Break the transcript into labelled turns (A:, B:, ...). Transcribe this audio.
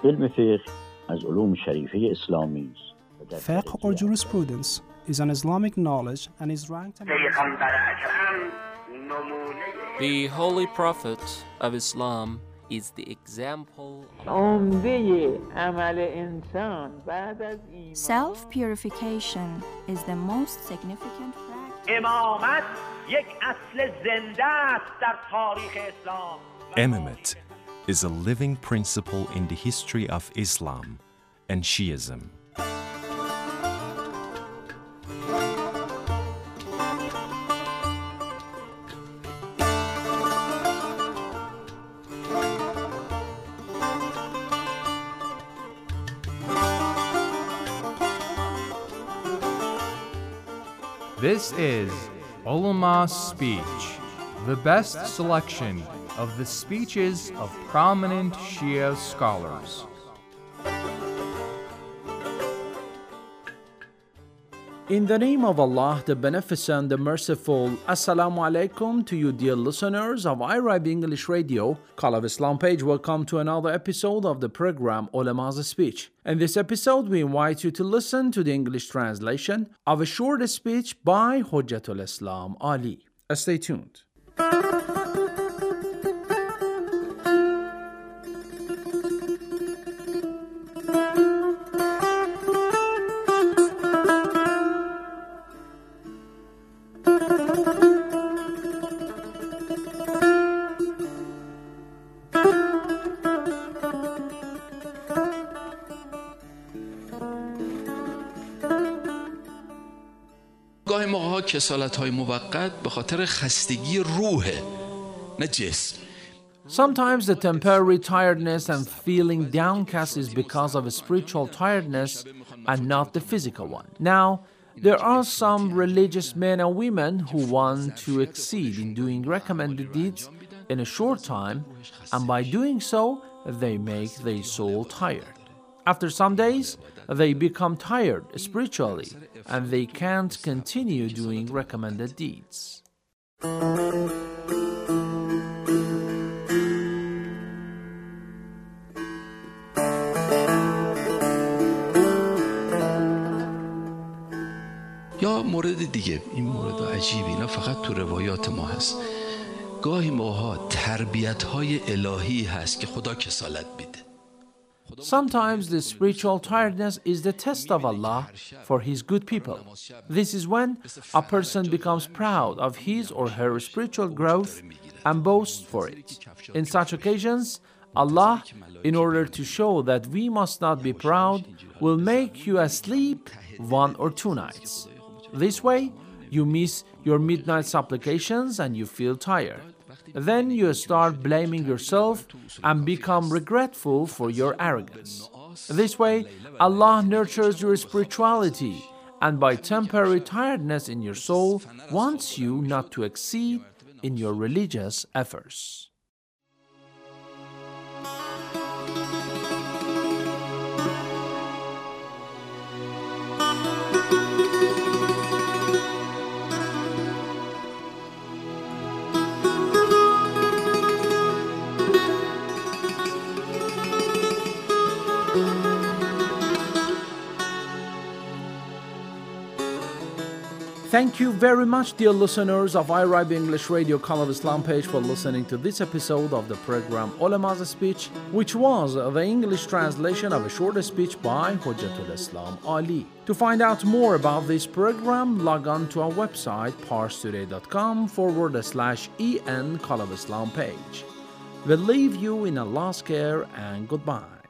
A: علم فقه از علوم شریفه اسلامی است.
B: Fiqh or jurisprudence is an Islamic knowledge and is ranked
C: The Holy Prophet of Islam is the example
D: Self-purification is the most significant practice.
E: امامت یک اصل زنده است در تاریخ اسلام.
F: Imamate is a living principle in the history of Islam and Shiism.
G: This is Ulama's Speech, the best selection of the speeches of prominent Shia scholars.
H: In the name of Allah, the Beneficent, the Merciful, Assalamu alaikum to you dear listeners of IRIB English Radio, Call of Islam page. Welcome to another episode of the program Ulama's Speech. In this episode, we invite you to listen to the English translation of a short speech by Hujjatul Islam Ali. Stay tuned.
I: گاهی موقع‌ها کسالت‌های موقت به خاطر خستگی روحه نه جسم.
H: Sometimes the temporary tiredness and feeling downcast is because of a spiritual tiredness and not the physical one. Now, there are some religious men and women who want to exceed in doing recommended deeds in a short time, and by doing so, they make their soul tired. After some days, they become tired spiritually, and they can't continue doing recommended deeds.
I: یا مورد دیگه، این مورد عجیبی، اینا فقط تو روایات ما هست. گاهی موقع‌ها تربیت‌های الهی هست که خدا کسالت میده.
H: Sometimes the spiritual tiredness is the test of Allah for His good people. This is when a person becomes proud of his or her spiritual growth and boasts for it. In such occasions, Allah, in order to show that we must not be proud, will make you asleep 1 or 2 nights. This way, you miss your midnight supplications and you feel tired. Then you start blaming yourself and become regretful for your arrogance. This way, Allah nurtures your spirituality and by temporary tiredness in your soul wants you not to exceed in your religious efforts. Thank you very much, dear listeners of IRIB English Radio Call of Islam page, for listening to this episode of the program Ulama's Speech, which was the English translation of a short speech by Hujjatul Islam Ali. To find out more about this program, log on to our website parstoday.com/en Call of Islam page. We leave you in Allah's care and goodbye.